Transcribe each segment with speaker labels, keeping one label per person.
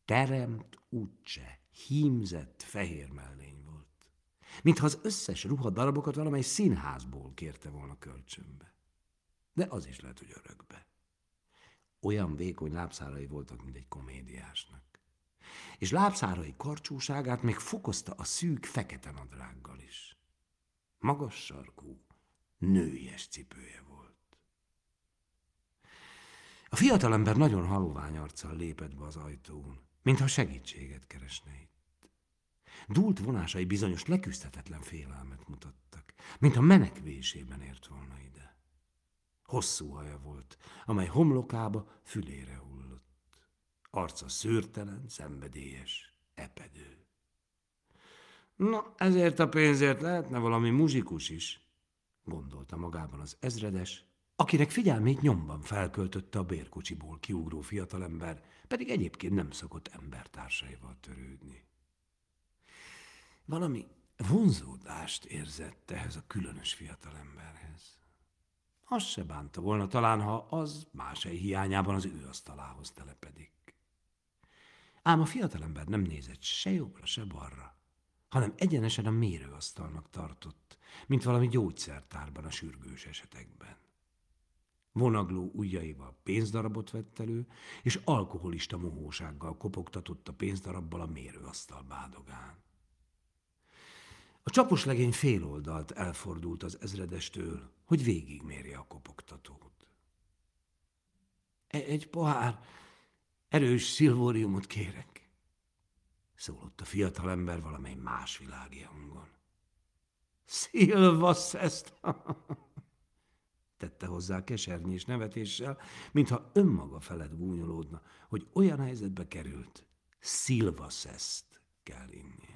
Speaker 1: Teremt úgyse, hímzett fehér mellény volt. Mintha az összes ruhadarabokat valamely színházból kérte volna kölcsönbe. De az is lehet, hogy örökbe. Olyan vékony lábszárai voltak, mint egy komédiásnak. És lábszárai karcsúságát még fokozta a szűk fekete nadrággal is. Magas sarkú, nőies cipője volt. A fiatalember nagyon halovány arccal lépett be az ajtón, mintha segítséget keresne itt. Dúlt vonásai bizonyos leküzdhetetlen félelmet mutattak, mintha menekvésében ért volna ide. Hosszú haja volt, amely homlokába fülére hullott. Arca szőrtelen, szenvedélyes, epedő. Na, ezért a pénzért lehetne valami muzsikus is, gondolta magában az ezredes, akinek figyelmét nyomban felköltötte a bérkocsiból kiugró fiatalember, pedig egyébként nem szokott embertársaival törődni. Valami vonzódást érzett ehhez a különös fiatalemberhez. Azt se bánta volna talán, ha az másai hiányában az ő asztalához telepedik. Ám a fiatalember nem nézett se jobbra, se balra, hanem egyenesen a mérőasztalnak tartott, mint valami gyógyszertárban a sürgős esetekben. Vonagló ujjaival pénzdarabot vett elő, és alkoholista mohósággal kopogtatott a pénzdarabbal a mérőasztal bádogán. A csapos legény fél oldalt elfordult az ezredestől, hogy végigmérje a kopogtatót. Egy pohár erős szilvóriumot kérek, szólott a fiatalember valamely más világi hangon. Szilvasszeszt, tette hozzá kesernyés nevetéssel, mintha önmaga felett gúnyolódna, hogy olyan helyzetbe került, szilvasszeszt kell innie.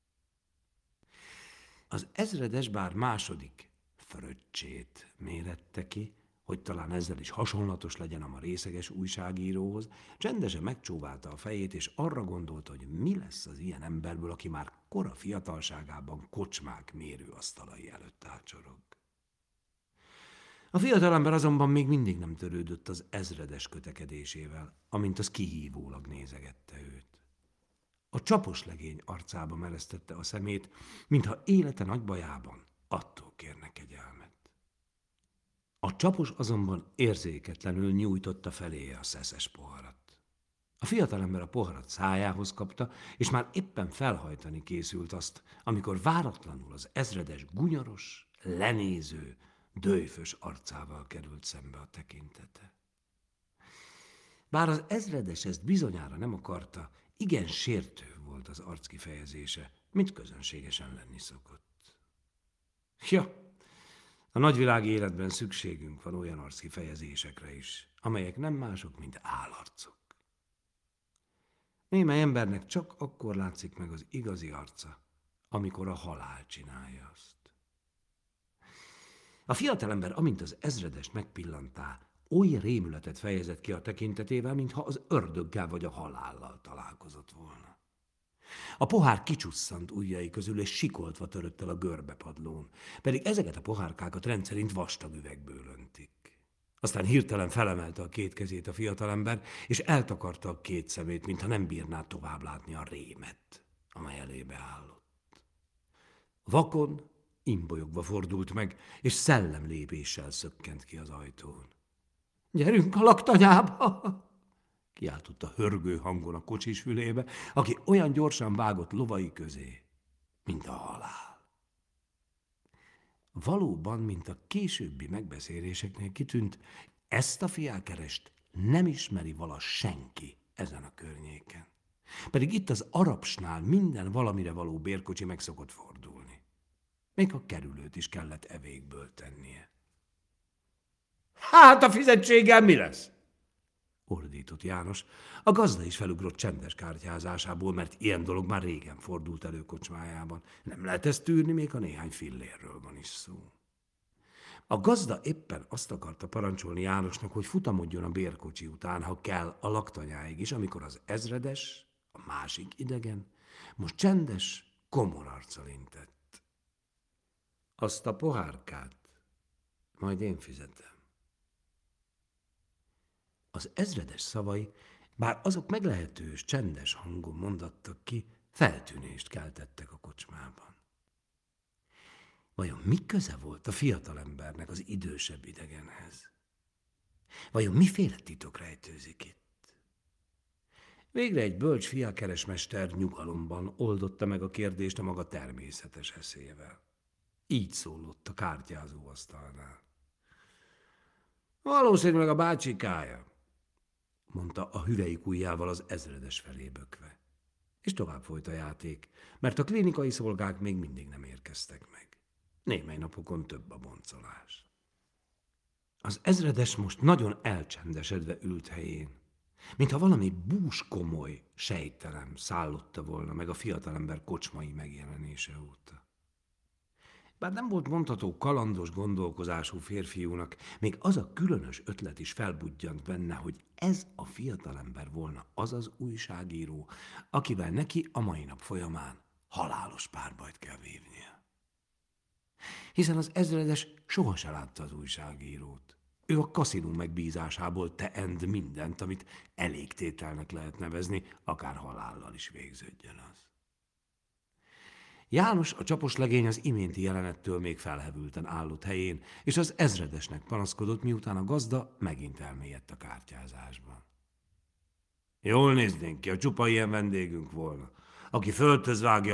Speaker 1: Az ezredes bár második fröccsét mérette ki, hogy talán ezzel is hasonlatos legyen a ma részeges újságíróhoz, csendesen megcsóválta a fejét, és arra gondolta, hogy mi lesz az ilyen emberből, aki már kora fiatalságában kocsmák mérőasztalai előtt ácsorog. A fiatalember azonban még mindig nem törődött az ezredes kötekedésével, amint az kihívólag nézegette őt. A csapos legény arcába meresztette a szemét, mintha élete nagy bajában attól kérne kegyelmet. A csapos azonban érzéketlenül nyújtotta feléje a szeszes poharat. A fiatalember a poharat szájához kapta, és már éppen felhajtani készült azt, amikor váratlanul az ezredes gunyoros, lenéző, döjfös arcával került szembe a tekintete. Bár az ezredes ezt bizonyára nem akarta, igen sértő volt az arckifejezése, mint közönségesen lenni szokott. Ja, a nagyvilági életben szükségünk van olyan arckifejezésekre is, amelyek nem mások, mint állarcok. Némely embernek csak akkor látszik meg az igazi arca, amikor a halál csinálja azt. A fiatalember, amint az ezredest megpillantá, oly rémületet fejezett ki a tekintetével, mintha az ördöggel vagy a halállal találkozott volna. A pohár kicsusszant ujjai közül, és sikoltva törött el a görbepadlón, pedig ezeket a pohárkákat rendszerint vastag üvegből öntik. Aztán hirtelen felemelte a két kezét a fiatalember, és eltakarta a két szemét, mintha nem bírná tovább látni a rémet, amely elébe állott. Vakon, imbolyogva fordult meg, és szellemlépéssel szökkent ki az ajtón. Gyerünk a laktanyába! Kiáltotta hörgő hangon a kocsis fülébe, aki olyan gyorsan vágott lovai közé, mint a halál. Valóban, mint a későbbi megbeszéléseknél kitűnt, ezt a fiákerest nem ismeri vala senki ezen a környéken. Pedig itt az Arabsnál minden valamire való bérkocsi meg szokott fordulni. Még a kerülőt is kellett evékből tennie. Hát a fizetséggel mi lesz? Ordított János. A gazda is felugrott csendes kártyázásából, mert ilyen dolog már régen fordult elő kocsmájában. Nem lehet ezt tűrni, még a néhány fillérről van is szó. A gazda éppen azt akarta parancsolni Jánosnak, hogy futamodjon a bérkocsi után, ha kell, a laktanyáig is, amikor az ezredes, a másik idegen, most csendes, komor arccal intett. Azt a pohárkát majd én fizetem. Az ezredes szavai Bár azok meglehetős, csendes hangon mondattak ki, feltűnést keltettek a kocsmában. Vajon mi köze volt a fiatalembernek az idősebb idegenhez? Vajon miféle titok rejtőzik itt? Végre egy bölcs fiakeresmester nyugalomban oldotta meg a kérdést a maga természetes eszével. Így szólott a kártyázó asztalnál. Valószínűleg a bácsikája, mondta a hüvelyik ujjával az ezredes felé bökve. És tovább folyt a játék, mert a klinikai szolgák még mindig nem érkeztek meg. Némely napokon több a boncolás. Az ezredes most nagyon elcsendesedve ült helyén, mintha valami búskomoly sejtelem szállotta volna meg a fiatalember kocsmai megjelenése óta. Bár nem volt mondható kalandos gondolkozású férfiúnak, még az a különös ötlet is felbudjant benne, hogy ez a fiatalember volna az az újságíró, akivel neki a mai nap folyamán halálos párbajt kell vívnia. Hiszen az ezredes soha se látta az újságírót. Ő a kaszinó megbízásából teend mindent, amit elégtételnek lehet nevezni, akár halállal is végződjön az. János, a csapos legény az iménti jelenettől még felhevülten állott helyén, és az ezredesnek panaszkodott, miután a gazda megint elmélyedt a kártyázásban. Jól néznénk ki, a csupa ilyen vendégünk volna, aki földhöz vágja